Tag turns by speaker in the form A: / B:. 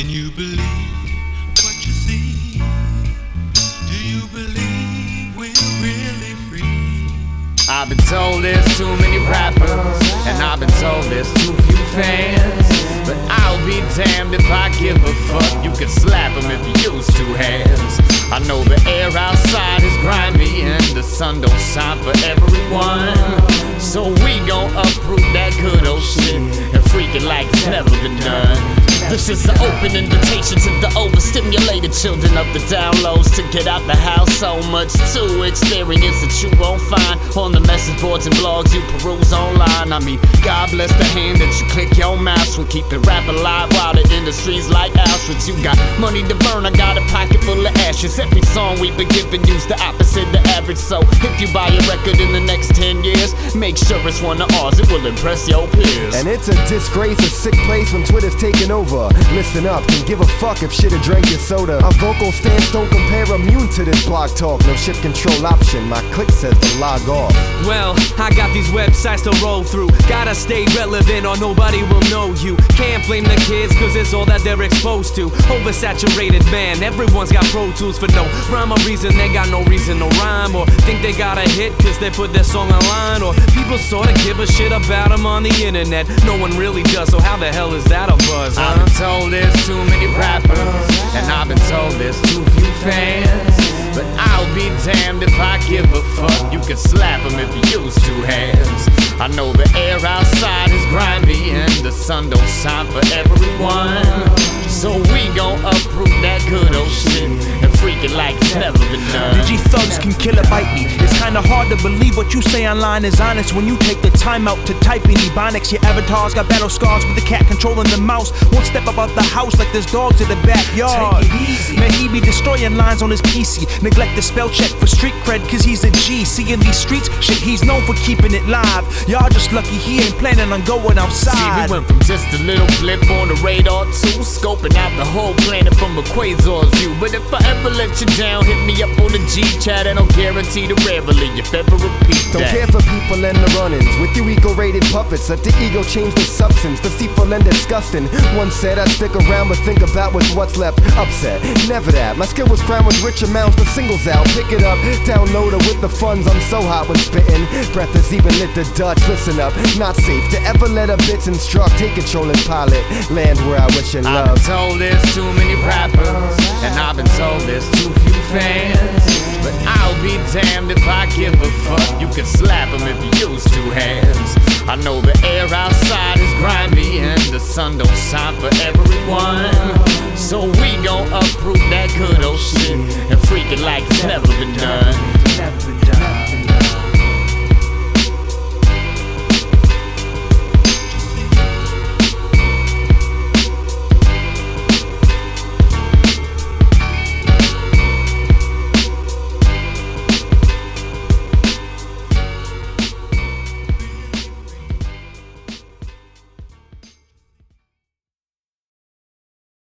A: Can you believe what you see? Do you believe we're really free?
B: I've been told there's too many rappers, and I've been told there's too few fans. But I'll be damned if I give a fuck. You can slap them if you use two hands. I know the air outside is grimy and the sun don't shine for everyone. So we gon' uproot that good old shit and freak it like it's never been done. This is an open invitation to the overstimulated children of the downloads to get out the house. So much to experience that you won't find on the message boards and blogs you peruse online. I mean, God bless the hand that you click your mouse will keep the rap alive while the industry's like Auschwitz. You got money to burn, I got a pocket full of ashes. Every song we've been giving you's the opposite the average. So if you buy a record in the next 10 years, make sure it's one of ours, it will impress your peers.
C: And it's a disgrace, a sick place when Twitter's taking over. Listen up, can give a fuck if shit drank your soda. Our vocal stance don't compare, immune to this blog talk. No shift control option, my click says to log off.
D: Well, I got these websites to roll through. Gotta stay relevant or nobody will know you. Can't blame the kids cause it's all that they're exposed to. Oversaturated, man, everyone's got Pro Tools for no rhyme or reason. They got no reason to rhyme, or think they got a hit cause they put their song online, or people sorta give a shit about them on the internet. No one really does, so how the hell is that a buzz, huh?
B: I've been told there's too many rappers, and I've been told there's too few fans. But I'll be damned if I give a fuck. You can slap them if you use two hands. I know the air outside is grimy and the sun don't shine for everyone. So we gon' uproot that good old shit and freak it like it's never been done.
E: Digi thugs can kill or bite me. It's kinda hard to believe what you say online is honest when you take the time out to type in Ebonics. Your avatars got battle scars with the cat controlling the mouse. Won't step up out the house like there's dogs in the backyard.
D: Take it easy.
E: Man, he be destroying lines on his PC. Neglect the spell check for street cred cause he's a G. Seeing these streets, shit, he's known for keeping it live. Y'all just lucky he ain't planning on going outside.
B: See, we went from just a little blip on the radar to scoping out the whole planet from a quasar's view. But if I ever let you down, hit me up on the G-chat and I'll guarantee to rarely if ever repeat
C: Don't
B: that.
C: care for people and the run-ins with your ego-rated puppets. Let the ego change the substance, deceitful and disgusting. Once said I'd stick around but think about with what's left. Upset, never that. My skill was crowned with rich amounts, but singles out. Pick it up, download it with the funds. I'm so hot when spitting. Breath is even lit the Dutch. Listen up, not safe to ever let a bitch instruct. Take control and pilot, land where I wish in
B: I've
C: love.
B: been told there's too many rappers, and I've been told there's too few fans. But I'll be damned if I give a fuck. You can slap them if you use two hands. I know the air outside is grimy and the sun don't shine for everyone.